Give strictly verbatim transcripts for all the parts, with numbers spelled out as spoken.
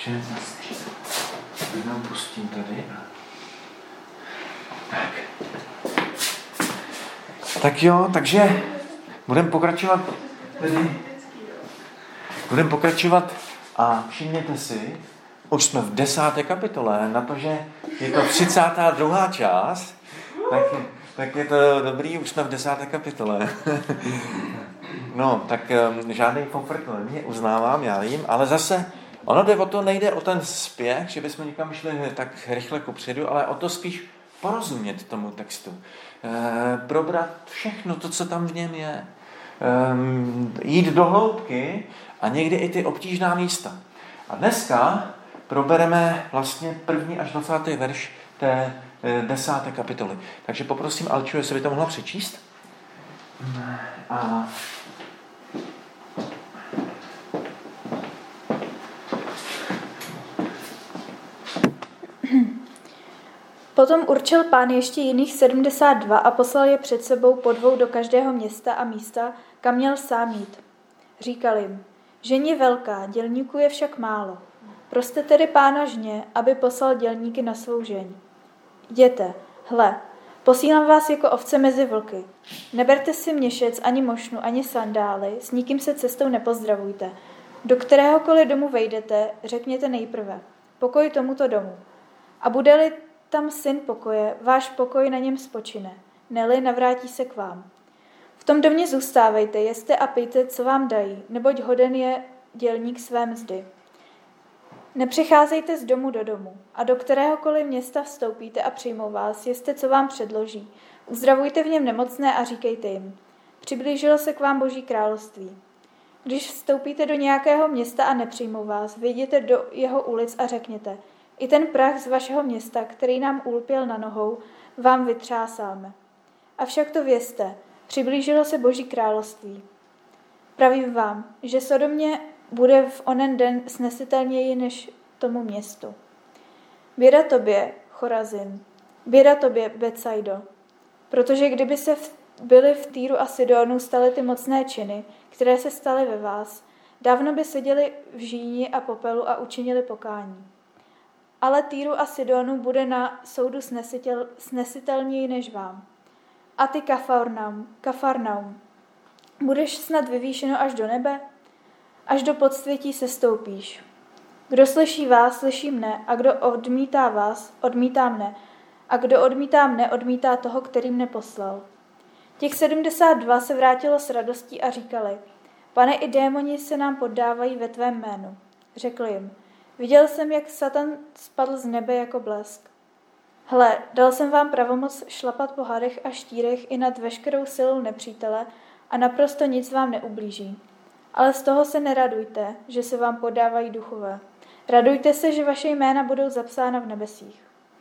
Takže jenom pustím tady. Tak. Tak jo, takže budeme pokračovat tedy, budeme pokračovat a všimněte si, už jsme v desáté kapitole, na to, že je to třicátá druhá část, tak, tak je to dobrý, už jsme v desáté kapitole. No, tak um, žádný komfort není, uznávám, já vím, ale zase ono jde o to, nejde o ten spěch, že bychom někam šli tak rychle kupředu, ale o to spíš porozumět tomu textu. E, probrat všechno to, co tam v něm je. E, jít do hloubky a někdy i ty obtížná místa. A dneska probereme vlastně první až dvacátý verš té e, desáté kapitoly. Takže poprosím Alču, jestli by to mohla přečíst. A Potom určil Pán ještě jiných sedmdesát dva a poslal je před sebou po dvou do každého města a místa, kam měl sám jít. Říkal jim, žeň je velká, dělníků je však málo. Proste tedy Pána žně, aby poslal dělníky na svou žeň. Jděte, hle, posílám vás jako ovce mezi vlky. Neberte si měšec, ani mošnu, ani sandály, s nikým se cestou nepozdravujte. Do kteréhokoliv domu vejdete, řekněte nejprve, pokoj tomuto domu. A bude-li tam syn pokoje, váš pokoj na něm spočine, ne-li navrátí se k vám. V tom domě zůstávejte, jeste a pijte, co vám dají, neboť hoden je dělník své mzdy. Nepřecházejte z domu do domu a do kteréhokoliv města vstoupíte a přijmou vás, jeste, co vám předloží. Uzdravujte v něm nemocné a říkejte jim, přiblížilo se k vám Boží království. Když vstoupíte do nějakého města a nepřijmou vás, vyjděte do jeho ulic a řekněte, i ten prach z vašeho města, který nám ulpěl na nohou, vám vytřásáme. Avšak to vězte, přiblížilo se Boží království. Pravím vám, že Sodomě bude v onen den snesitelněji než tomu městu. Běda tobě, Chorazin, běda tobě, Betsaido, protože kdyby se v, byly v Týru a Sidonu staly ty mocné činy, které se staly ve vás, dávno by seděli v žíni a popelu a učinili pokání. Ale Týru a Sidonu bude na soudu snesitel, snesitelněji než vám. A ty, Kafarnaum, Kafarnaum, budeš snad vyvýšeno až do nebe? Až do podsvětí se stoupíš. Kdo slyší vás, slyší mne, a kdo odmítá vás, odmítá mne, a kdo odmítá mne, odmítá toho, který mne poslal. Těch sedmdesát dva se vrátilo s radostí a říkali, Pane, i démoni se nám poddávají ve tvém jménu. Řekl jim, viděl jsem, jak Satan spadl z nebe jako blesk. Hle, dal jsem vám pravomoc šlapat po hadech a štírech i nad veškerou silou nepřítele a naprosto nic vám neublíží. Ale z toho se neradujte, že se vám podávají duchové. Radujte se, že vaše jména budou zapsána v nebesích.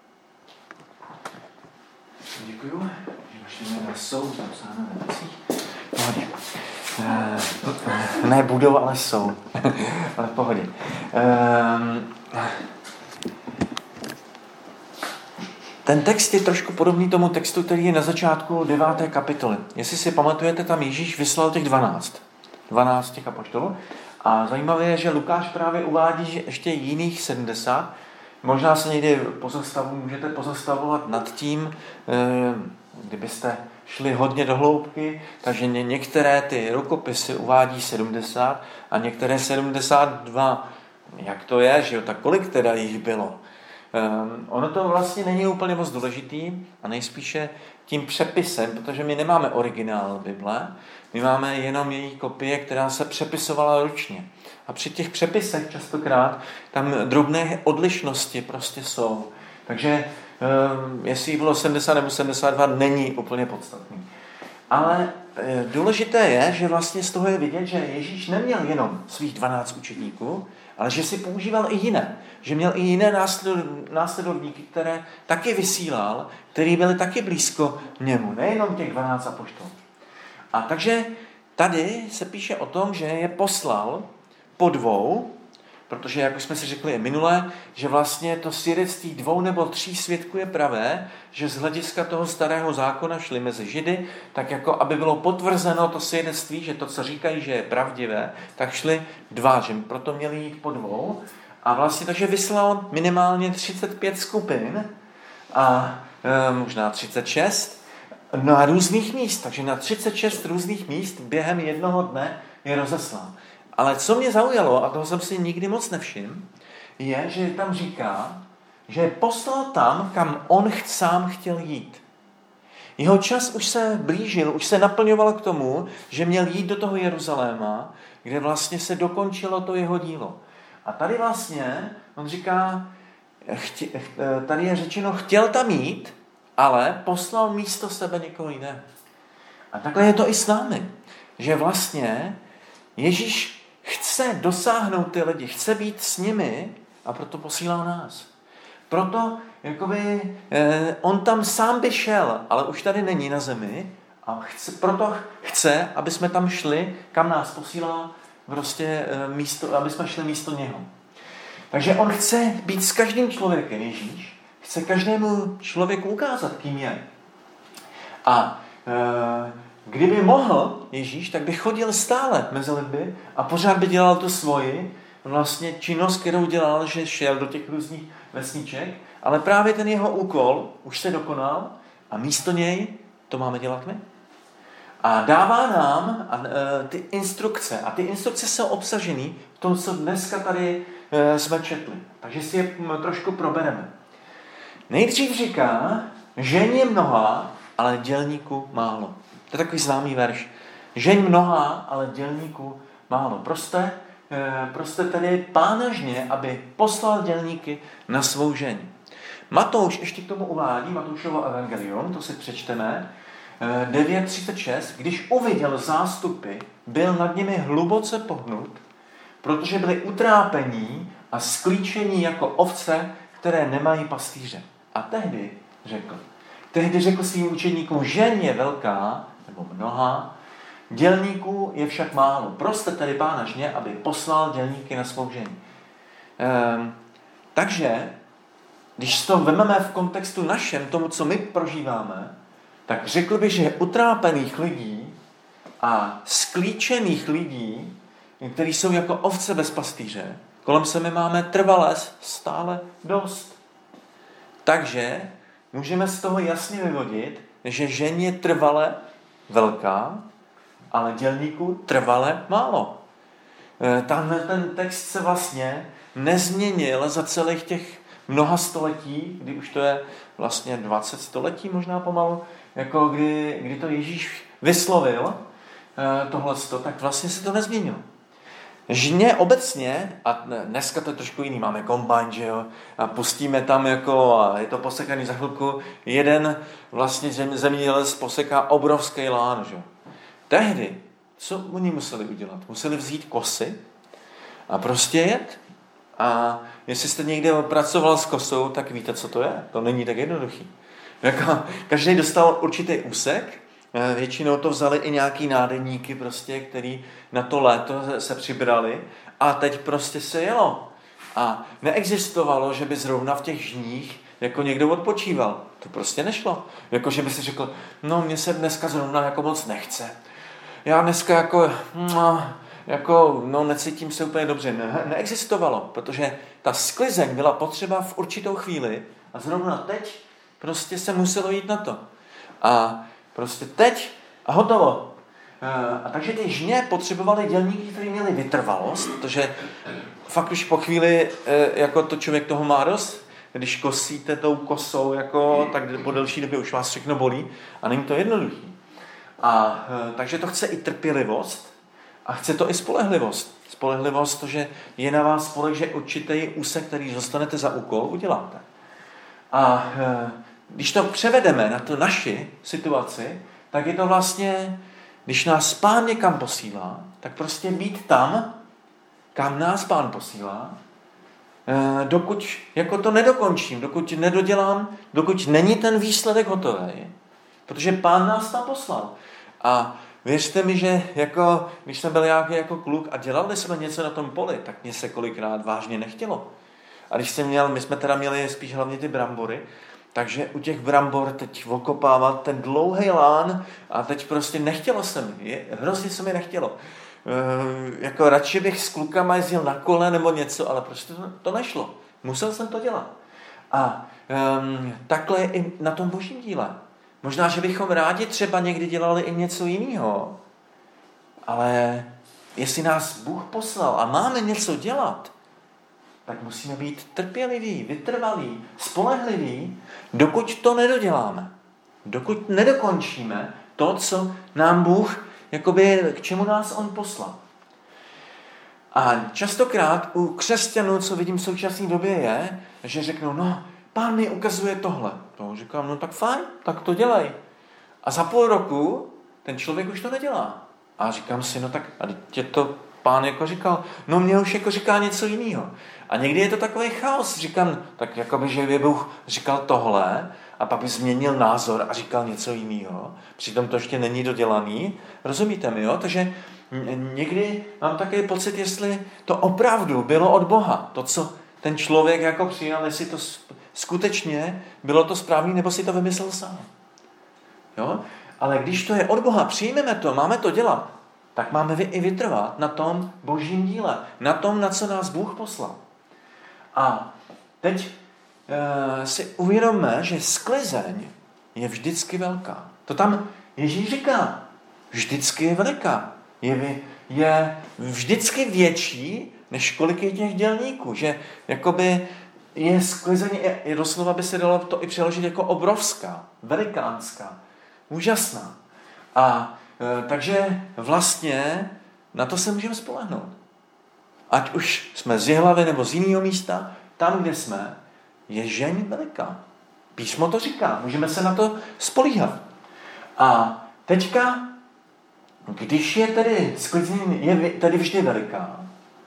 Děkuju, že vaše jména jsou zapsána v nebesích. Pohodě. Uh, ne budou, ale jsou. Ale v pohodě. Uh, ten text je trošku podobný tomu textu, který je na začátku deváté kapitoly. Jestli si pamatujete, tam Ježíš vyslal těch dvanáct. dvanáct těch apoštolů. A zajímavé je, že Lukáš právě uvádí, že ještě jiných sedmdesát. Možná se někdy pozastavu, můžete pozastavovat nad tím, kdybyste šli hodně do hloubky, takže některé ty rukopisy uvádí sedmdesát a některé sedmdesát dva. Jak to je, že jo? Tak kolik teda jich bylo? Um, ono to vlastně není úplně moc důležitý a nejspíše tím přepisem, protože my nemáme originál Bible, my máme jenom její kopie, která se přepisovala ručně. A při těch přepisech častokrát tam drobné odlišnosti prostě jsou. Takže um, jestli bylo sedmdesát nebo sedmdesát dva, není úplně podstatný. Ale e, důležité je, že vlastně z toho je vidět, že Ježíš neměl jenom svých dvanáct učedníků, ale že si používal i jiné. Že měl i jiné následovníky, které taky vysílal, který byli taky blízko němu, nejenom těch dvanáct apoštolů. A takže tady se píše o tom, že je poslal po dvou, protože, jak už jsme si řekli i minule, že vlastně to svědectví dvou nebo tří svědků je pravé, že z hlediska toho starého zákona šli mezi Židy, tak jako aby bylo potvrzeno to svědectví, že to, co říkají, že je pravdivé, tak šli dva, že proto měli jít po dvou. A vlastně takže vyslal minimálně třicet pět skupin a e, možná třicet šest na různých míst. Takže na třicet šest různých míst během jednoho dne je rozeslal. Ale co mě zaujalo, a toho jsem si nikdy moc nevšiml, je, že tam říká, že poslal tam, kam on sám chtěl jít. Jeho čas už se blížil, už se naplňoval k tomu, že měl jít do toho Jeruzaléma, kde vlastně se dokončilo to jeho dílo. A tady vlastně, on říká, chtě, tady je řečeno, chtěl tam jít, ale poslal místo sebe někoho jiného. A takhle je to i s námi, že vlastně Ježíš chce dosáhnout ty lidi, chce být s nimi a proto posílá nás. Proto jakoby, eh, on tam sám by šel, ale už tady není na zemi a chce, proto chce, aby jsme tam šli, kam nás posílá prostě eh, místo, aby jsme šli místo něho. Takže on chce být s každým člověkem, Ježíš, chce každému člověku ukázat, kým je. A eh, kdyby mohl Ježíš, tak by chodil stále mezi lidmi a pořád by dělal tu svoji vlastně činnost, kterou dělal, že šel do těch různých vesniček, ale právě ten jeho úkol už se dokonal a místo něj to máme dělat my. A dává nám a, e, ty instrukce. A ty instrukce jsou obsaženy v tom, co dneska tady e, jsme četli. Takže si je trošku probereme. Nejdřív říká, žen je mnoha, ale dělníků málo. To je takový známý verš. Žeň mnoha, ale dělníků málo. Proste, e, proste tedy Pána žně, aby poslal dělníky na svou žeň. Matouš ještě k tomu uvádí, Matoušovo evangelium, to si přečteme, devět třicet šest, když uviděl zástupy, byl nad nimi hluboce pohnut, protože byli utrápení a sklíčení jako ovce, které nemají pastýře. A tehdy řekl, tehdy řekl svým učeníkům, žeň je velká, nebo mnoha, dělníků je však málo. Proste tedy Pána žně, aby poslal dělníky na svou žeň. Ehm, takže, když to vezmeme v kontextu našem, tomu, co my prožíváme, tak řekl bych, že utrápených lidí a sklíčených lidí, kteří jsou jako ovce bez pastýře, kolem sebe máme trvale stále dost. Takže můžeme z toho jasně vyvodit, že žen je trvale velká, ale dělníků trvale málo. Tam ten text se vlastně nezměnil za celých těch mnoha století, kdy už to je vlastně dvacet století možná pomalu, jako kdy, kdy to Ježíš vyslovil tohleto, tak vlastně se to nezměnilo. Žně obecně, a dneska to je trošku jiný, máme kombajn, že jo, a pustíme tam jako, a je to posekaný za chvilku, jeden vlastně zemědělec poseká obrovský lán, že jo. Tehdy, co oni museli udělat? Museli vzít kosy a prostě jet. A jestli jste někde pracoval s kosou, tak víte, co to je. To není tak jednoduchý. Jako, každý dostal určitý úsek, většinou to vzali i nějaký nádeníky, prostě, který na to léto se přibrali a teď prostě se jelo. A neexistovalo, že by zrovna v těch žních jako někdo odpočíval. To prostě nešlo. Jako, že by si řekl, no mně se dneska zrovna jako moc nechce. Já dneska jako, no, jako no, necítím se úplně dobře. Ne, neexistovalo, protože ta sklizeň byla potřeba v určitou chvíli a zrovna teď prostě se muselo jít na to. A prostě teď a hotovo. A takže ty žně potřebovali dělníky, kteří měli vytrvalost, protože fakt už po chvíli jako to člověk toho má dost, když kosíte tou kosou, jako, tak po delší době už vás všechno bolí a není to jednoduchý. A takže to chce i trpělivost a chce to i spolehlivost. Spolehlivost, to, že je na vás spoleh, že určitý úsek, který dostanete za úkol, uděláte. A když to převedeme na tu naši situaci, tak je to vlastně, když nás Pán někam posílá, tak prostě být tam, kam nás Pán posílá, dokud jako to nedokončím, dokud nedodělám, dokud není ten výsledek hotový, protože Pán nás tam poslal. A věřte mi, že jako, když jsem byl nějaký jako kluk a dělali jsme něco na tom poli, tak mě se kolikrát vážně nechtělo. A když jsem měl, my jsme teda měli spíš hlavně ty brambory, takže u těch brambor teď okopávat ten dlouhý lán a teď prostě nechtělo se mi, hrozně se mi nechtělo. jako radši bych s klukama jezdil na kole nebo něco, ale prostě to, to nešlo. Musel jsem to dělat. A um, takhle je i na tom božím díle. Možná, že bychom rádi třeba někdy dělali i něco jiného, ale jestli nás Bůh poslal a máme něco dělat, tak musíme být trpěliví, vytrvalí, spolehliví, dokud to nedoděláme. Dokud nedokončíme to, co nám Bůh, jakoby, k čemu nás on poslal. A častokrát u křesťanů, co vidím v současné době, je, že řeknou, no, Pán mi ukazuje tohle. To říkám, no tak fajn, tak to dělej. A za půl roku ten člověk už to nedělá. A říkám si, no tak a tě to Pán jako říkal, no mě už jako říká něco jiného. A někdy je to takový chaos. Říkám, tak jakoby, že by Bůh říkal tohle a pak by změnil názor a říkal něco jiného. Přitom to ještě není dodělaný. Rozumíte mi, jo? Takže někdy mám takový pocit, jestli to opravdu bylo od Boha. To, co ten člověk jako přijal, jestli to skutečně bylo to správný, nebo si to vymyslel sám. Jo? Ale když to je od Boha, přijmeme to, máme to dělat, tak máme i vytrvat na tom božím díle, na tom, na co nás Bůh poslal. A teď e, si uvědomme, že sklizeň je vždycky velká. To tam Ježíš říká, vždycky je veliká. Je, je vždycky větší, než kolik je těch dělníků. Že jakoby je sklizeň, je, je doslova by se dalo to i přeložit jako obrovská, velikánská, úžasná. A e, takže vlastně na to se můžeme spolehnout. Ať už jsme z Jihlavy nebo z jiného místa, tam, kde jsme, je žeň veliká. Písmo to říká, můžeme se na to spolíhat. A teďka, když je tedy sklizeň, je tady vždy veliká,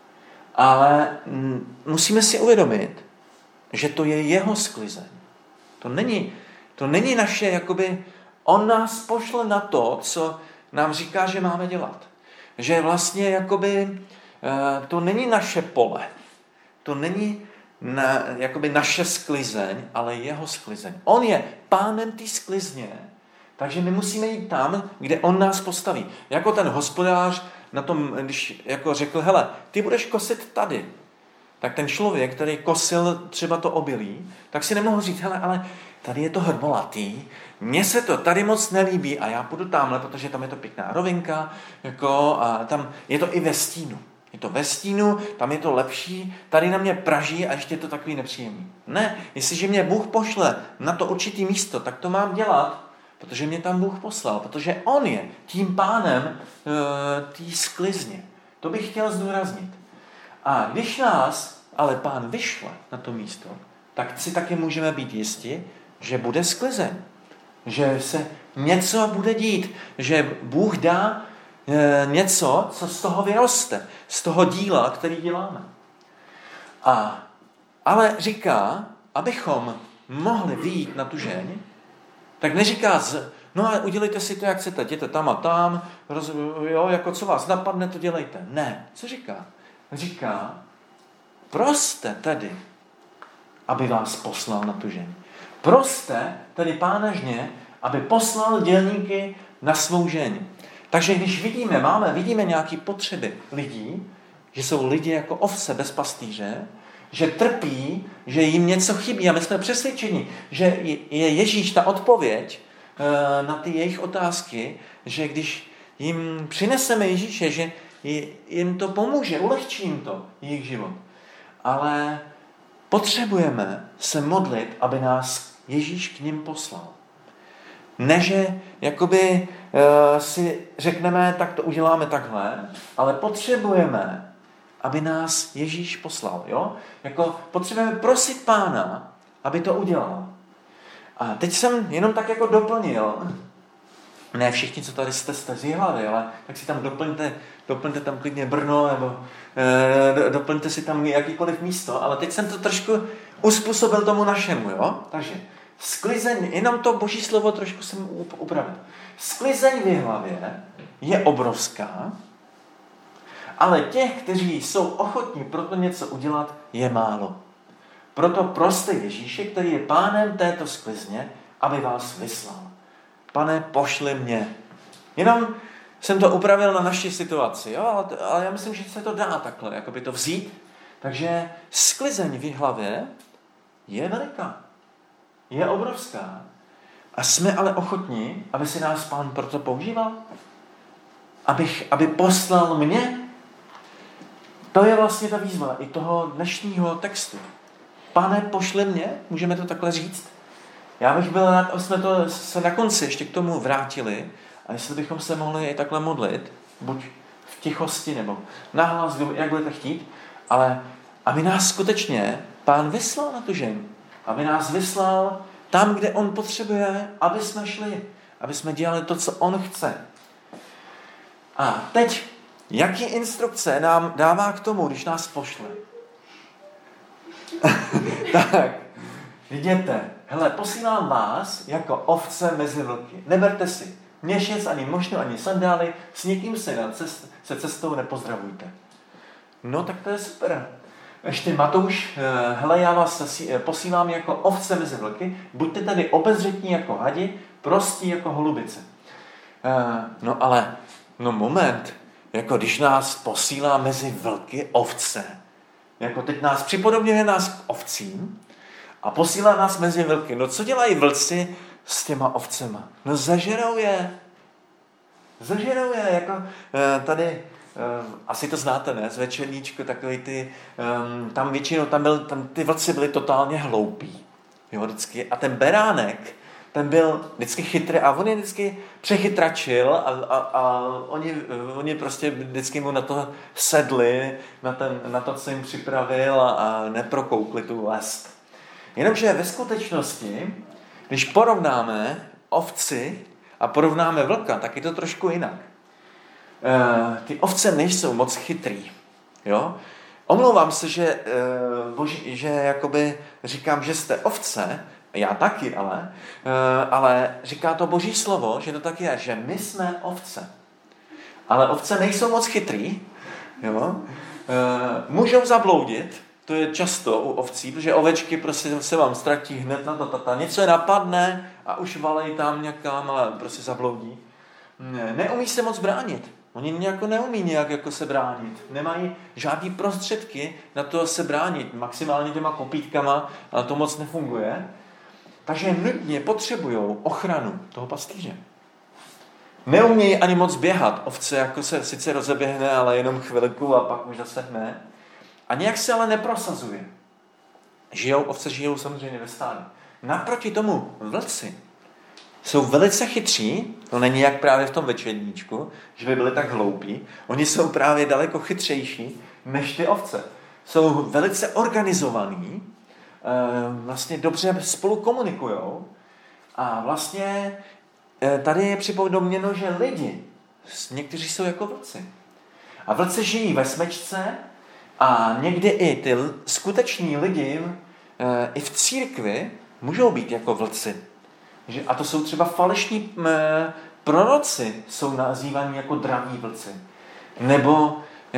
ale musíme si uvědomit, že to je jeho sklizeň. To není, to není naše, jakoby, on nás pošle na to, co nám říká, že máme dělat. Že vlastně, jakoby, to není naše pole. To není na, jakoby naše sklizeň, ale jeho sklizeň. On je pánem té sklizně, takže my musíme jít tam, kde on nás postaví. Jako ten hospodář na tom, když jako řekl, hele, ty budeš kosit tady. Tak ten člověk, který kosil třeba to obilí, tak si nemohl říct, hele, ale tady je to hrbolatý, mně se to tady moc nelíbí a já půjdu tamhle, protože tam je to pěkná rovinka, jako, a tam je to i ve stínu. Je to ve stínu, tam je to lepší, tady na mě praží a ještě je to takový nepříjemný. Ne, jestliže mě Bůh pošle na to určitý místo, tak to mám dělat, protože mě tam Bůh poslal, protože on je tím pánem e, té sklizně. To bych chtěl zdůraznit. A když nás ale pán vyšle na to místo, tak si taky můžeme být jisti, že bude sklizeň. Že se něco bude dít. Že Bůh dá e, něco, co z toho vyroste. Z toho díla, který děláme. A, ale říká, abychom mohli vyjít na tu žeň, tak neříká, no a udělejte si to, jak chcete, jděte tam a tam, roz, jo, jako co vás napadne, to dělejte. Ne, co říká? Říká, proste tedy, aby vás poslal na tu žeň. Proste tedy pána žně, aby poslal dělníky na svou žeň. Takže když vidíme, máme, vidíme nějaké potřeby lidí, že jsou lidi jako ovce bez pastýře, že trpí, že jim něco chybí a my jsme přesvědčeni, že je Ježíš ta odpověď na ty jejich otázky, že když jim přineseme Ježíše, že jim to pomůže, ulehčí jim to jejich život. Ale potřebujeme se modlit, aby nás Ježíš k ním poslal. Ne, že jakoby uh, si řekneme, tak to uděláme takhle, ale potřebujeme, aby nás Ježíš poslal. Jo? Jako potřebujeme prosit Pána, aby to udělal. A teď jsem jenom tak jako doplnil, ne všichni, co tady jste, jste z Jihlavy, ale tak si tam doplňte, doplňte tam klidně Brno, nebo e, doplňte si tam jakýkoliv místo, ale teď jsem to trošku uspůsobil tomu našemu, jo? Takže sklizeň, jenom to boží slovo trošku jsem upravil. Sklizeň v Jihlavě je obrovská, ale těch, kteří jsou ochotní pro to něco udělat, je málo. Proto proste Ježíše, který je pánem této sklizně, aby vás vyslal. Pane, pošli mě. Jenom jsem to upravil na naši situaci, jo, ale, ale já myslím, že se to dá takhle, jakoby to vzít. Takže sklizeň v hlavě je veliká, je obrovská. A jsme ale ochotní, aby si nás Pán proto používal? Abych, aby poslal mě? To je vlastně ta výzva i toho dnešního textu. Pane, pošli mě, můžeme to takhle říct? Já bych byl rád, aby jsme to se na konci ještě k tomu vrátili a jestli bychom se mohli i takhle modlit, buď v tichosti nebo nahlas, jak budete chtít, ale aby nás skutečně Pán vyslal na tu ženu. Aby nás vyslal tam, kde on potřebuje, aby jsme šli, aby jsme dělali to, co on chce. A teď, jaký instrukce nám dává k tomu, když nás pošle? Tak, viděte, hele, posílám vás jako ovce mezi vlky. Neberte si měšec, ani mošnu, ani sandály, s někým se, na cest, se cestou nepozdravujte. No, tak to je super. Ještě Matouš, hele, já vás posílám jako ovce mezi vlky, buďte tady obezřetní jako hadi, prostí jako holubice. No ale, no moment, jako když nás posílá mezi vlky ovce, jako teď nás připodobňuje nás k ovcím a posílá nás mezi vlky. No co dělají vlci s těma ovcema? No zažerou je. Zažerou je, jako tady, asi to znáte, ne? Z Večerníčku, takový ty, tam většinou, tam, byl, tam ty vlci byli totálně hloupí. Jo, vždycky. A ten beránek, ten byl vždycky chytrý a on je vždycky přechytračil a, a, a oni, oni prostě vždycky mu na to sedli, na, ten, na to, co jim připravil a, a neprokoukli tu lest. Jenomže ve skutečnosti, když porovnáme ovci a porovnáme vlka, tak je to trošku jinak. E, ty ovce nejsou moc chytrý. Jo? Omlouvám se, že, e, boží, že jakoby říkám, že jste ovce, já taky, ale, ale říká to Boží slovo, že to tak je, že my jsme ovce. Ale ovce nejsou moc chytrý, jo? Můžou zabloudit, to je často u ovcí, protože ovečky prostě se vám ztratí hned na to tata. Něco je napadne a už valej tam někam a prostě zabloudí. Ne, neumí se moc bránit. Oni nějak neumí nějak jako se bránit. Nemají žádný prostředky na to se bránit. Maximálně těma kopítkama, ale to moc nefunguje. Takže nutně potřebují ochranu toho pastýře. Neumějí ani moc běhat. Ovce jako se sice rozeběhne, ale jenom chvilku a pak už zase ne. A nějak se ale neprosazuje. Žijou, ovce žijou samozřejmě ve stádě. Naproti tomu vlci jsou velice chytří, to není jak právě v tom Večerníčku, že by byli tak hloupí. Oni jsou právě daleko chytřejší než ty ovce. Jsou velice organizovaní, vlastně dobře spolu komunikujou a vlastně tady je připodobněno, že lidi, někteří jsou jako vlci. A vlci žijí ve smečce a někdy i ty skuteční lidi i v církvi můžou být jako vlci. A to jsou třeba falešní proroci, jsou nazývaní jako draví vlci. Nebo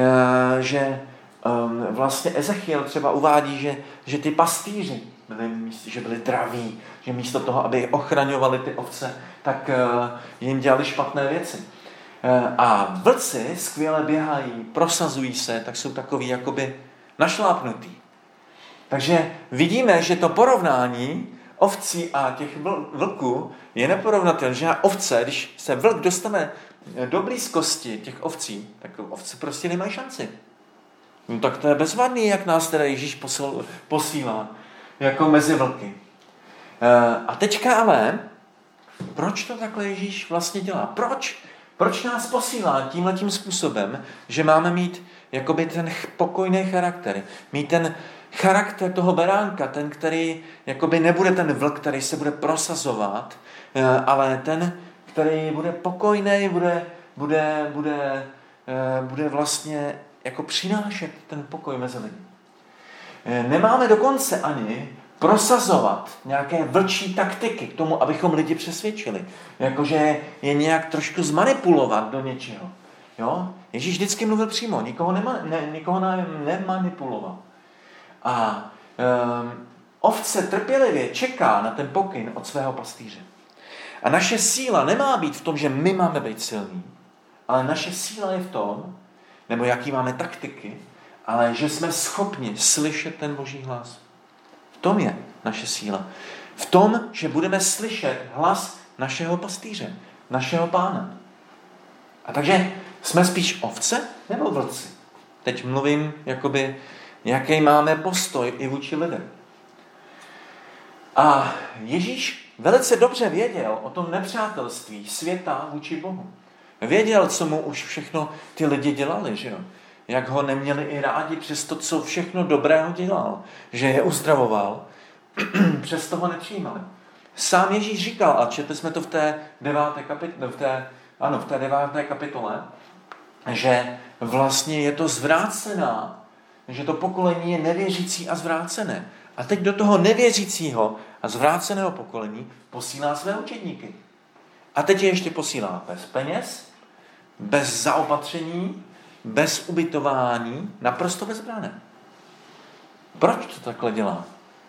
že Um, vlastně Ezechiel třeba uvádí, že, že ty pastýři byli, že byli draví, že místo toho, aby ochraňovali ty ovce, tak uh, jim dělali špatné věci. Uh, a vlci skvěle běhají, prosazují se, tak jsou takový jakoby našlápnutý. Takže vidíme, že to porovnání ovcí a těch vl- vlků je neporovnatelné, že ovce, když se vlk dostane do blízkosti těch ovcí, tak ovce prostě nemají šanci. No tak to je bezvadný, jak nás teda Ježíš posil, posílá, jako mezi vlky. E, a teďka ale, proč to takhle Ježíš vlastně dělá? Proč? Proč nás posílá tímhletím způsobem, že máme mít jakoby ten pokojný charakter, mít ten charakter toho beránka, ten, který jakoby nebude ten vlk, který se bude prosazovat, e, ale ten, který bude pokojný, bude, bude, bude, e, bude vlastně jako přinášet ten pokoj mezi lidi. Nemáme dokonce ani prosazovat nějaké vlčí taktiky k tomu, abychom lidi přesvědčili. Jakože je nějak trošku zmanipulovat do něčeho. Jo? Ježíš vždycky mluvil přímo, nikoho, nema, ne, nikoho nemanipuloval. A um, ovce trpělivě čeká na ten pokyn od svého pastýře. A naše síla nemá být v tom, že my máme být silní, ale naše síla je v tom, nebo jaký máme taktiky, ale že jsme schopni slyšet ten Boží hlas. V tom je naše síla. V tom, že budeme slyšet hlas našeho pastýře, našeho Pána. A takže jsme spíš ovce nebo vlci? Teď mluvím, jakoby, jaký máme postoj i vůči lidem. A Ježíš velice dobře věděl o tom nepřátelství světa vůči Bohu. Věděl, co mu už všechno ty lidi dělali, že jo? Jak ho neměli i rádi přes to, co všechno dobrého dělal. Že je uzdravoval, přesto ho nepřijímali. Sám Ježíš říkal, a četli jsme to v té deváté kapitole, v té, ano, v té deváté kapitole, že vlastně je to zvrácená, že to pokolení je nevěřící a zvrácené. A teď do toho nevěřícího a zvráceného pokolení posílá své učedníky. A teď je ještě posílá bez peněz, bez zaopatření, bez ubytování, naprosto bezbranné. Proč to takhle dělá?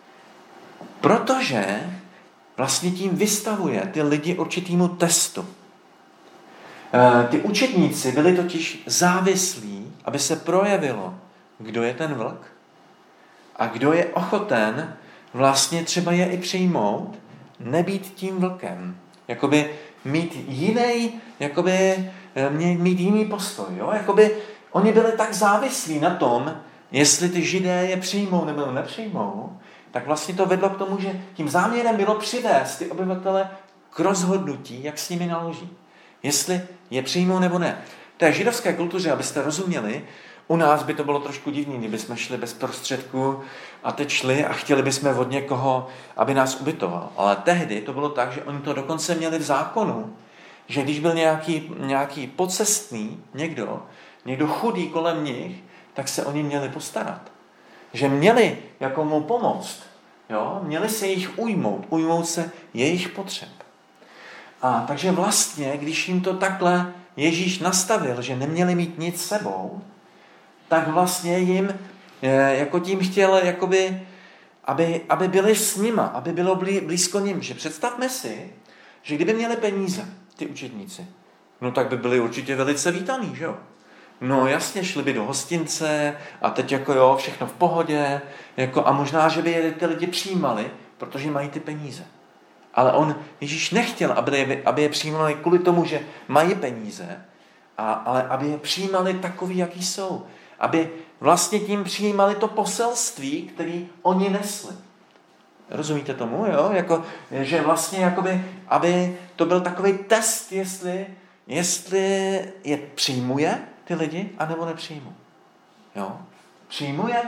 Protože vlastně tím vystavuje ty lidi určitýmu testu. E, ty učedníci byli totiž závislí, aby se projevilo, kdo je ten vlk a kdo je ochoten vlastně třeba je i přijmout, nebýt tím vlkem. Jakoby mít jiný, jakoby mít jiný postoj. Jo? Jakoby oni byli tak závislí na tom, jestli ty Židé je přijmou nebo nepřijmou, tak vlastně to vedlo k tomu, že tím záměrem bylo přivést ty obyvatele k rozhodnutí, jak s nimi naloží. Jestli je přijmou nebo ne. V té židovské kultuře, abyste rozuměli, u nás by to bylo trošku divný, kdyby jsme šli bez prostředků a teď šli a chtěli bychom od někoho, aby nás ubytoval. Ale tehdy to bylo tak, že oni to dokonce měli v zákonu, že když byl nějaký, nějaký pocestný někdo, někdo chudý kolem nich, tak se oni měli postarat. Že měli jako mu pomoct. Jo? Měli se jich ujmout, ujmout se jejich potřeb. A takže vlastně, když jim to takhle Ježíš nastavil, že neměli mít nic sebou, tak vlastně jim jako tím chtěl, jakoby, aby, aby byli s nima, aby bylo blízko nim. Že představme si, že kdyby měli peníze, ty učedníci, no tak by byli určitě velice vítaný, že jo? No jasně, šli by do hostince a teď jako jo, všechno v pohodě, jako, a možná, že by je ty lidi přijímali, protože mají ty peníze. Ale on, Ježíš nechtěl, aby je, aby je přijímali kvůli tomu, že mají peníze, a, ale aby je přijímali takový, jaký jsou. Aby vlastně tím přijímali to poselství, které oni nesli. Rozumíte tomu, jo? Jako, že vlastně, jakoby, aby to byl takový test, jestli, jestli je přijmuje ty lidi, anebo nepřijmu. Jo? Přijmuje.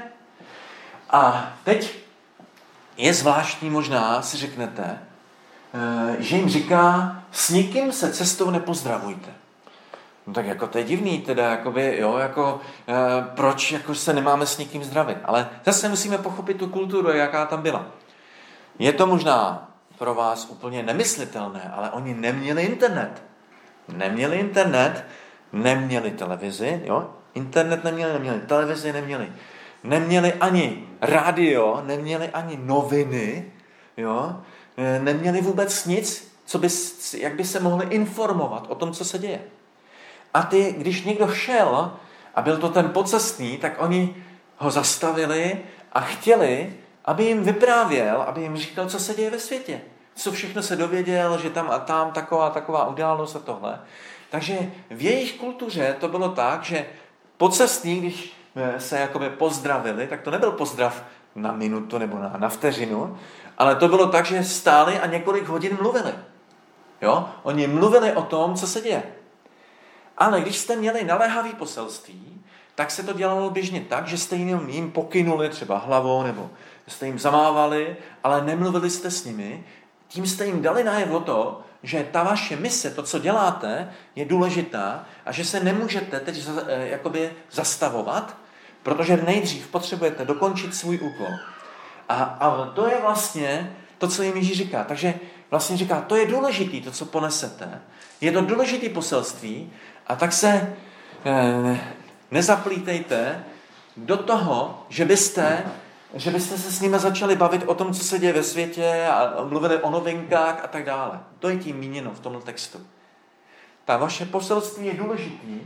A teď je zvláštní, možná si řeknete, že jim říká, s nikým se cestou nepozdravujte. No tak jako to je divný, teda jakoby, jo, jako e, proč jako se nemáme s nikým zdravit. Ale zase musíme pochopit tu kulturu, jaká tam byla. Je to možná pro vás úplně nemyslitelné, ale oni neměli internet. Neměli internet, neměli televizi, jo? Internet neměli, neměli televizi, neměli. Neměli ani rádio, neměli ani noviny, jo? Neměli vůbec nic, co by, jak by se mohli informovat o tom, co se děje. A ty, když někdo šel a byl to ten pocestný, tak oni ho zastavili a chtěli, aby jim vyprávěl, aby jim říkal, co se děje ve světě. Co všechno se dověděl, že tam a tam taková taková událost a tohle. Takže v jejich kultuře to bylo tak, že pocestní, když se jakoby pozdravili, tak to nebyl pozdrav na minutu nebo na, na vteřinu, ale to bylo tak, že stáli a několik hodin mluvili. Jo? Oni mluvili o tom, co se děje. Ale když jste měli naléhavý poselství, tak se to dělalo běžně tak, že jste jim, jim pokynuli třeba hlavou, nebo jste jim zamávali, ale nemluvili jste s nimi. Tím jste jim dali najevo to, že ta vaše mise, to, co děláte, je důležitá a že se nemůžete teď jakoby zastavovat, protože nejdřív potřebujete dokončit svůj úkol. A, a to je vlastně to, co jim Ježíš říká. Takže vlastně říká, to je důležitý, to, co ponesete. Je to důležitý poselství a tak se eh, nezaplítejte do toho, že byste, že byste se s nimi začali bavit o tom, co se děje ve světě a mluvili o novinkách a tak dále. To je tím míněno v tomto textu. Ta vaše poselství je důležitý.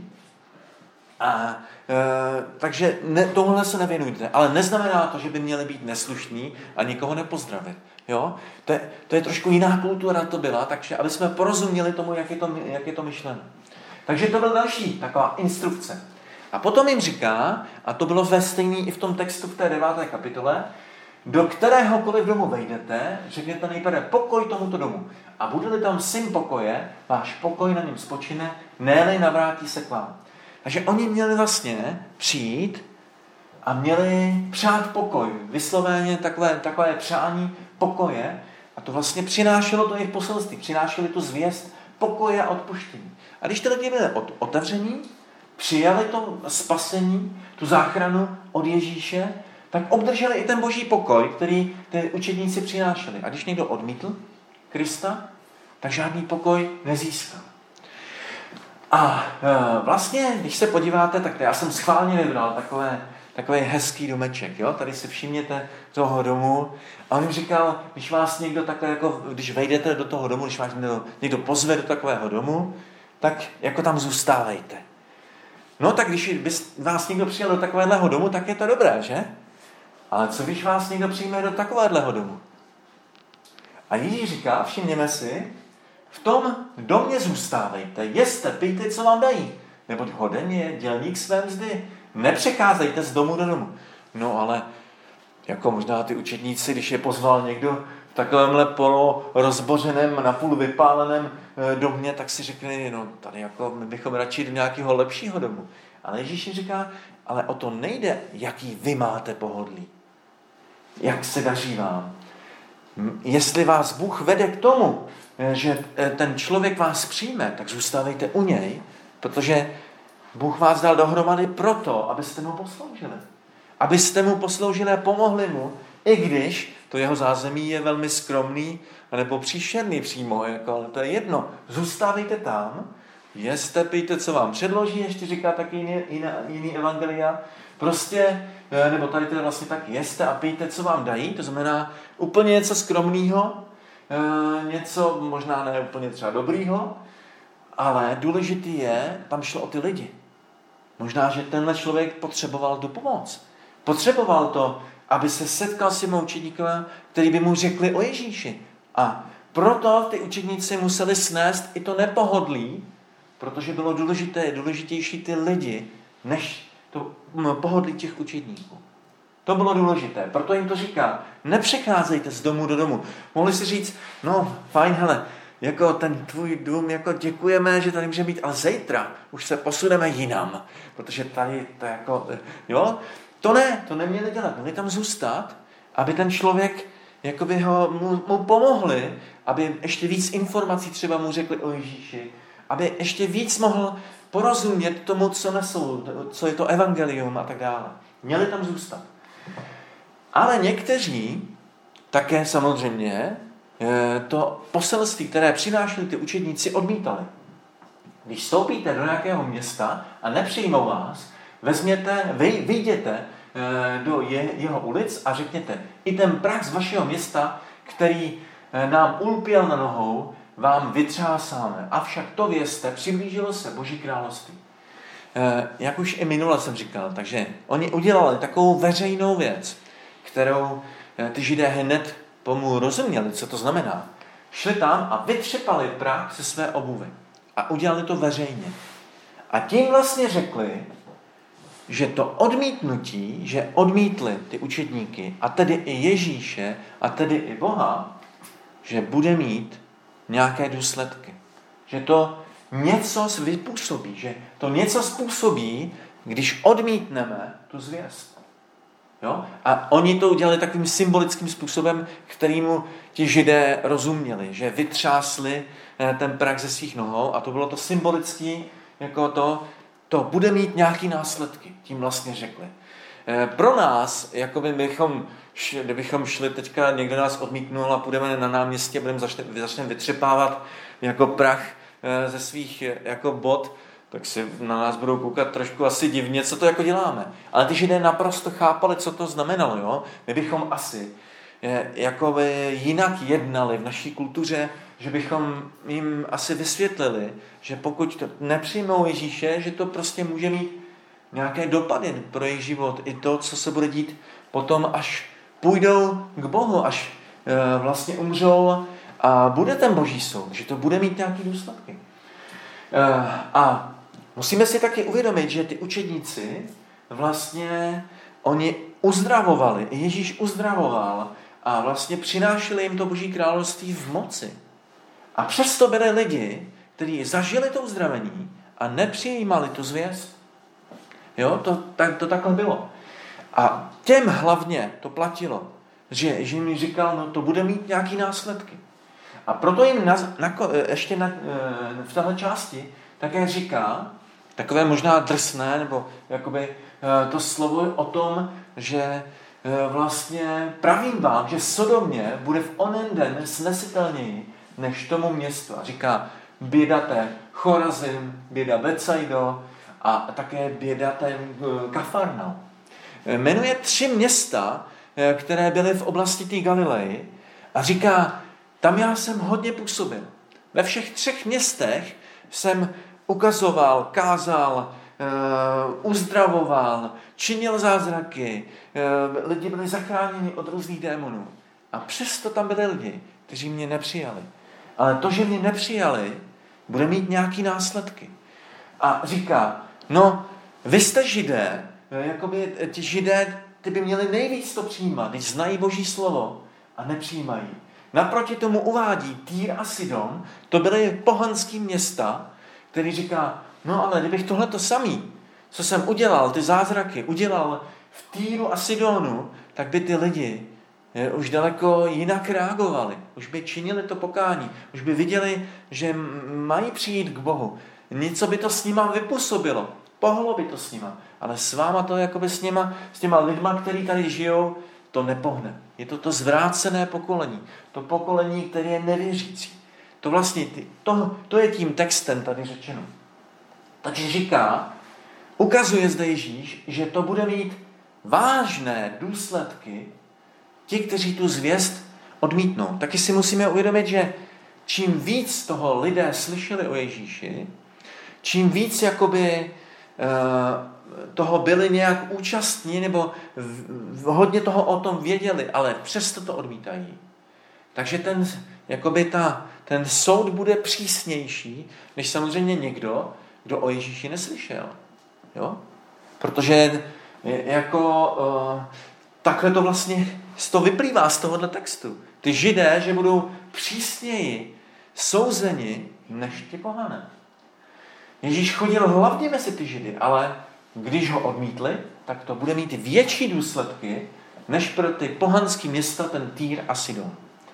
A, e, takže ne, tohle se nevěnujte. Ale neznamená to, že by měli být neslušní a nikoho nepozdravit. Jo? To, je, to je trošku jiná kultura to byla, takže aby jsme porozuměli tomu, jak je to, jak je to myšleno. Takže to byl další taková instrukce. A potom jim říká, a to bylo ve stejný i v tom textu v té deváté kapitole, do kteréhokoliv domu vejdete, řekněte nejprve pokoj tomuto domu. A bude-li tam syn pokoje, váš pokoj na něm spočine, ne-li navrátí se k vám. Takže oni měli vlastně přijít a měli přát pokoj. Vysloveně takové, takové přání pokoje. A to vlastně přinášelo to jejich poselství. Přinášeli tu zvěst pokoje a odpuštění. A když ty lidi byli otevření, přijali to spasení, tu záchranu od Ježíše, tak obdrželi i ten boží pokoj, který ty učedníci přinášeli. A když někdo odmítl Krista, tak žádný pokoj nezískal. A e, vlastně, když se podíváte, tak já jsem schválně vybral takové, takový hezký domeček. Jo? Tady si všimněte toho domu. A on jim říkal, když vás někdo takhle, jako, když vejdete do toho domu, když vás někdo, někdo pozve do takového domu, tak jako tam zůstávejte. No tak když by vás někdo přijel do takového domu, tak je to dobré, že? Ale co když vás někdo přijme do takového domu? A Ježíš říká, všimněme si, v tom domě zůstávejte, jeste, pijte, co vám dají, neboť hoden je dělník své mzdy. Nepřecházejte z domu do domu. No ale jako možná ty učedníci, když je pozval někdo v takovémhle polo rozbořeném, napůl vypáleném domě, tak si řekli, no tady jako my bychom radši do nějakého lepšího domu. Ale Ježíš jim říká, ale o to nejde, jaký vy máte pohodlí. Jak se daří vám. Jestli vás Bůh vede k tomu, že ten člověk vás přijme, tak zůstávejte u něj, protože Bůh vás dal dohromady proto, abyste mu posloužili. Abyste mu posloužili a pomohli mu, i když to jeho zázemí je velmi skromný, nebo příšerný přímo, jako, ale to je jedno. Zůstávejte tam, jeste, pijte, co vám předloží, ještě říká taky jiný, jiný, jiný evangelia. Prostě, nebo tady to je vlastně tak, jeste a pijte, co vám dají, to znamená úplně něco skromného, něco možná ne úplně třeba dobrýho, ale důležitý je, tam šlo o ty lidi. Možná, že tenhle člověk potřeboval tu pomoc. Potřeboval to, aby se setkal s těmi učedníky, který by mu řekli o Ježíši. A proto ty učedníci museli snést i to nepohodlí, protože bylo důležité, důležitější ty lidi, než to pohodlí těch učedníků. To bylo důležité, proto jim to říká. Nepřecházejte z domu do domu. Mohli si říct, no fajn, hele, jako ten tvůj dům, jako děkujeme, že tady může být, ale zítra už se posuneme jinam, protože tady to jako, jo, to ne, to neměli dělat, měli tam zůstat, aby ten člověk, jakoby ho, mu, mu pomohli, aby ještě víc informací třeba mu řekli o Ježíši, aby ještě víc mohl porozumět tomu, co nesou, co je to evangelium a tak dále. Měli tam zůstat. Ale někteří také samozřejmě to poselství, které přinášeli ty učedníci, odmítali. Když vstoupíte do nějakého města a nepřijmou vás, vezměte, vy, vyjděte do je, jeho ulic a řekněte, i ten prach z vašeho města, který nám ulpěl na nohou, vám vytřásáme. Avšak to vězte, přiblížilo se Boží království. Jak už i minule jsem říkal, takže oni udělali takovou veřejnou věc, kterou ty Židé hned tomu rozuměli, co to znamená. Šli tam a vytřepali prach ze své obuvy. A udělali to veřejně. A tím vlastně řekli, že to odmítnutí, že odmítli ty učedníky, a tedy i Ježíše, a tedy i Boha, že bude mít nějaké důsledky. Že to něco vypůsobí, že to něco způsobí, když odmítneme tu zvěst. Jo? A oni to udělali takovým symbolickým způsobem, kterýmu ti Židé rozuměli, že vytřásli ten prach ze svých nohou a to bylo to symbolický, jako to, to bude mít nějaký následky, tím vlastně řekli. Pro nás, jako by bychom, kdybychom šli teďka, někdo nás odmítnul a půjdeme na náměstí a budeme začne, začneme vytřepávat jako prach ze svých jako bot, tak si na nás budou koukat trošku asi divně, co to jako děláme. Ale ty Židé naprosto chápali, co to znamenalo. Jo? My bychom asi jakoby jinak jednali v naší kultuře, že bychom jim asi vysvětlili, že pokud to nepřijmou Ježíše, že to prostě může mít nějaké dopady pro jejich život. I to, co se bude dít potom, až půjdou k Bohu, až e, vlastně umřou a bude ten boží soud, že to bude mít nějaké důsledky. E, a musíme si taky uvědomit, že ty učedníci vlastně oni uzdravovali, Ježíš uzdravoval a vlastně přinášeli jim to boží království v moci. A přesto byli lidi, kteří zažili to uzdravení a nepřijímali tu zvěst. Jo, to, tak, to takhle bylo. A těm hlavně to platilo, že, že mi říkal, no to bude mít nějaký následky. A proto jim na, na, ještě na, v téhle části také říká, takové možná drsné, nebo jakoby to slovo o tom, že vlastně pravím vám, že Sodomě bude v onen den snesitelněji než tomu městu. A říká, běda té Chorazim, běda Betsaido a také běda té Kafarnaum. Jmenuje tři města, které byly v oblasti té Galileji a říká, tam já jsem hodně působil. Ve všech třech městech jsem ukazoval, kázal, uzdravoval, činil zázraky, lidi byli zachráněni od různých démonů. A přesto tam byli lidi, kteří mě nepřijali. Ale to, že mě nepřijali, bude mít nějaký následky. A říká, no, vy jste Židé, jakoby ti Židé, ty by měli nejvíc to přijímat, když znají Boží slovo a nepřijímají. Naproti tomu uvádí Týr a Sidon, to byly pohanský města, který říká, no ale kdybych tohleto samý, co jsem udělal, ty zázraky, udělal v Týru a Sidonu, tak by ty lidi je, už daleko jinak reagovali. Už by činili to pokání. Už by viděli, že mají přijít k Bohu. Něco by to s nima vypůsobilo. Pohlo by to s nima. Ale s váma to jakoby s nima, s těma lidma, kteří tady žijou, to nepohne. Je to to zvrácené pokolení. To pokolení, které je nevěřící. To vlastně, to, to je tím textem tady řečeno. Takže říká, ukazuje zde Ježíš, že to bude mít vážné důsledky ti, kteří tu zvěst odmítnou. Taky si musíme uvědomit, že čím víc toho lidé slyšeli o Ježíši, čím víc jakoby toho byli nějak účastní, nebo hodně toho o tom věděli, ale přesto to odmítají. Takže ten, jakoby ta, ten soud bude přísnější, než samozřejmě někdo, kdo o Ježíši neslyšel. Jo? Protože jako uh, takhle to vlastně to vyplývá z tohohle textu. Ty Židé, že budou přísněji souzeni než ti pohané. Ježíš chodil hlavně mezi ty Židy, ale když ho odmítli, tak to bude mít větší důsledky, než pro ty pohanský města, ten Týr a Sidon.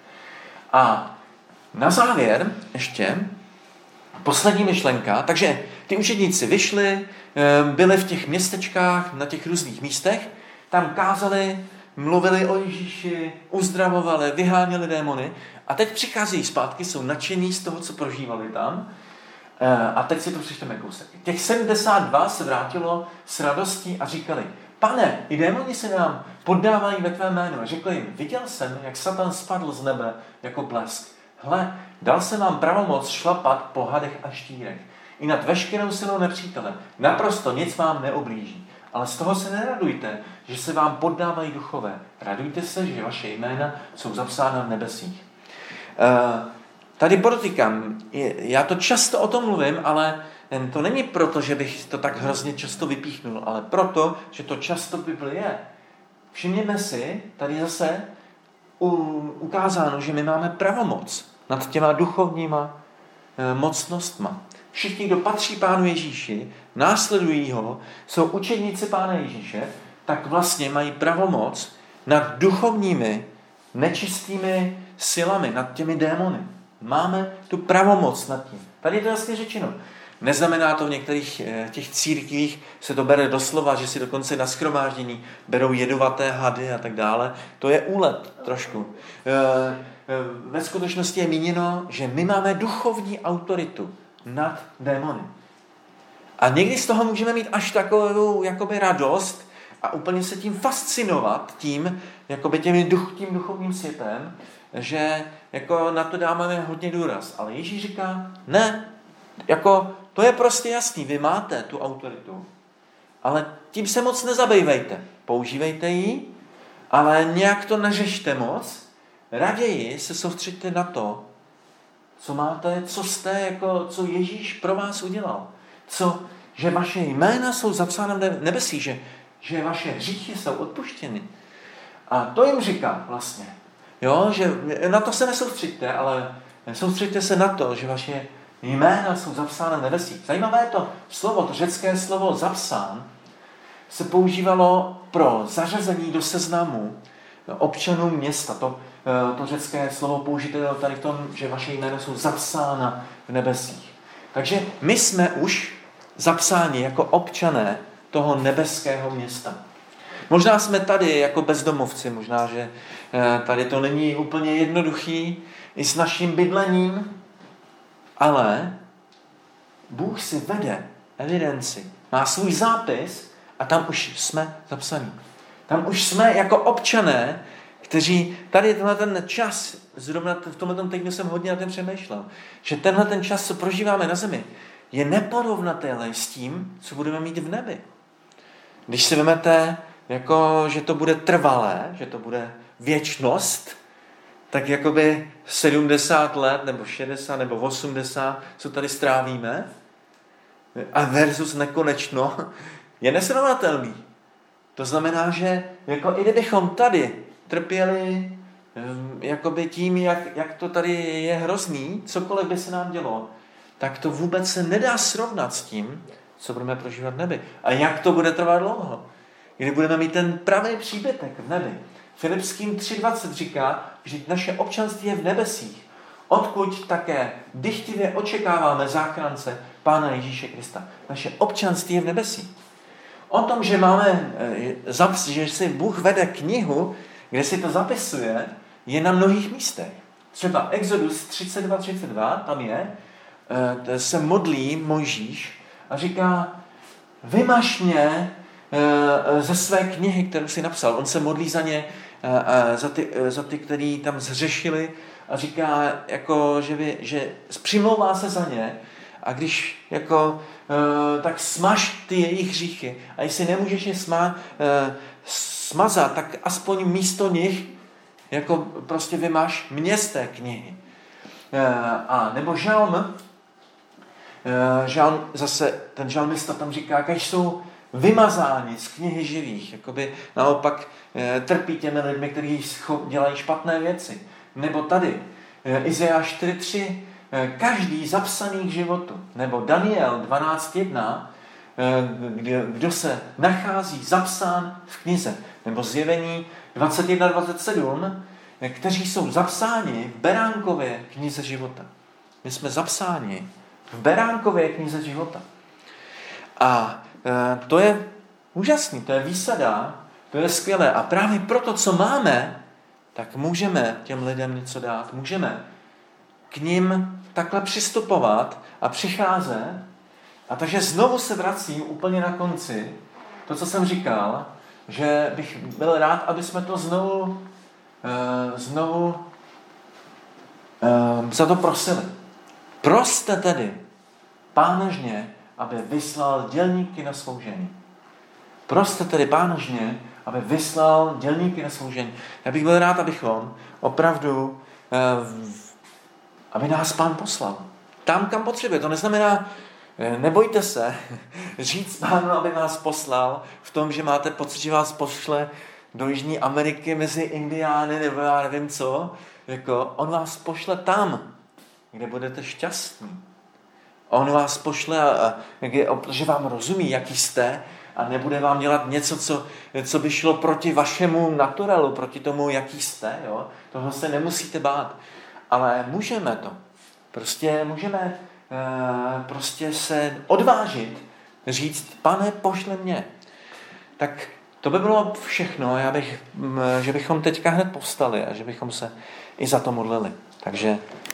A na závěr ještě poslední myšlenka. Takže ty učedníci vyšli, byli v těch městečkách, na těch různých místech, tam kázali, mluvili o Ježíši, uzdravovali, vyháněli démony a teď přichází zpátky, jsou nadšení z toho, co prožívali tam. A teď si to přečteme kousek. Těch sedmdesát dva se vrátilo s radostí a říkali, pane, i démoni se nám poddávají ve tvé jménu. A řekl jim, viděl jsem, jak Satan spadl z nebe jako blesk. Hle, dal jsem vám pravomoc šlapat po hadech a štírech. I nad veškerou silou nepřítele. Naprosto nic vám neoblíží. Ale z toho se neradujte, že se vám poddávají duchové. Radujte se, že vaše jména jsou zapsána v nebesích. Uh, Tady podotýkám, já to často o tom mluvím, ale to není proto, že bych to tak hrozně často vypíchnul, ale proto, že to často v Biblii je. Všimněme si, tady zase ukázáno, že my máme pravomoc nad těma duchovníma mocnostma. Všichni, kdo patří Pánu Ježíši, následují ho, jsou učedníci Pána Ježíše, tak vlastně mají pravomoc nad duchovními, nečistými silami, nad těmi démony. Máme tu pravomoc nad tím. Tady je to jasně řečeno. Neznamená to v některých těch církvích, se to bere doslova, že si dokonce na shromáždění berou jedovaté hady a tak dále. To je úlet trošku. Ve skutečnosti je míněno, že my máme duchovní autoritu nad démony. A někdy z toho můžeme mít až takovou jakoby radost a úplně se tím fascinovat tím, jakoby těmi duch, tím duchovním světem, že jako na to dáváme hodně důraz. Ale Ježíš říká, ne, jako to je prostě jasný, vy máte tu autoritu, ale tím se moc nezabývejte. Používejte ji, ale nějak to neřešte moc. Raději se soustřeďte na to, co máte, co jste, jako, co Ježíš pro vás udělal. Co, že vaše jména jsou zapsána v nebesí, že, že vaše hříchy jsou odpuštěny. A to jim říká vlastně. Jo, že na to se nesoustřeďte, ale soustřeďte se na to, že vaše jména jsou zapsána v nebesí. Zajímavé je to slovo, to řecké slovo zapsán, se používalo pro zařazení do seznamu občanů města. To, to řecké slovo použité tady v tom, že vaše jména jsou zapsána v nebesích. Takže my jsme už zapsáni jako občané toho nebeského města. Možná jsme tady jako bezdomovci, možná, že tady to není úplně jednoduchý i s naším bydlením, ale Bůh si vede evidenci, má svůj zápis a tam už jsme zapsaní. Tam už jsme jako občané, kteří tady tenhle ten čas, zrovna v tomhle týdnu jsem hodně na tím přemýšlel, že tenhle ten čas, co prožíváme na zemi, je neporovnatelný s tím, co budeme mít v nebi. Když si vezmete, jako, že to bude trvalé, že to bude věčnost, tak jakoby sedmdesát let, nebo šedesát, nebo osmdesát, co tady strávíme, a versus nekonečno, je nesrovnatelný. To znamená, že jako i kdybychom tady trpěli jakoby tím, jak, jak to tady je hrozný, cokoliv by se nám dělo, tak to vůbec se nedá srovnat s tím, co budeme prožívat v nebi. A jak to bude trvat dlouho. Kdy budeme mít ten pravý příbytek v nebi. Filipským tři dvacet říká, že naše občanství je v nebesích, odkud také dychtivě očekáváme záchrance Pána Ježíše Krista. Naše občanství je v nebesích. O tom, že máme, že si Bůh vede knihu, kde si to zapisuje, je na mnohých místech. Třeba Exodus třicet dva třicet dva, tam je, se modlí Mojžíš a říká, vymaž mě ze své knihy, kterou si napsal. On se modlí za ně, za ty, za ty který tam zřešili a říká, jako, že, by, že přimlouvá se za ně a když jako, tak smaž ty jejich hříchy a jestli nemůžeš je sma, smazat, tak aspoň místo nich jako prostě vymaž mě z té knihy. A nebo žalm, žalm zase ten žalmista tam říká, když jsou vymazáni z knihy živých, jakoby naopak trpí těmi lidmi, kteří dělají špatné věci. Nebo tady, Izajáš čtyři tři, každý zapsaný k životu. Nebo Daniel dvanáct jedna, kdo se nachází zapsán v knize. Nebo Zjevení dvacet jedna dvacet sedm, kteří jsou zapsáni v Beránkově knize života. My jsme zapsáni v Beránkově knize života. A to je úžasný, to je výsada, to je skvělé. A právě proto, co máme, tak můžeme těm lidem něco dát. Můžeme k ním takhle přistupovat a přicházet. A takže znovu se vracím úplně na konci, to, co jsem říkal, že bych byl rád, aby jsme to znovu, uh, znovu uh, za to prosili. Proste tedy pánožně, aby vyslal dělníky na svou žení. Proste tedy pánožně, aby vyslal dělníky na svou žení. Já bych byl rád, abychom opravdu, uh, aby nás Pán poslal. Tam, kam potřebuje. To neznamená, nebojte se říct Pánu, aby vás poslal v tom, že máte pocit, že vás pošle do Jižní Ameriky mezi Indiány nebo já nevím co. Jako, on vás pošle tam, kde budete šťastní. On vás pošle, protože vám rozumí, jaký jste a nebude vám dělat něco, co, co by šlo proti vašemu naturalu, proti tomu, jaký jste. Jo? Toho se nemusíte bát. Ale můžeme to. Prostě můžeme prostě se odvážit říct, Pane, pošle mě. Tak to by bylo všechno, já bych, že bychom teďka hned povstali a že bychom se i za to modlili. Takže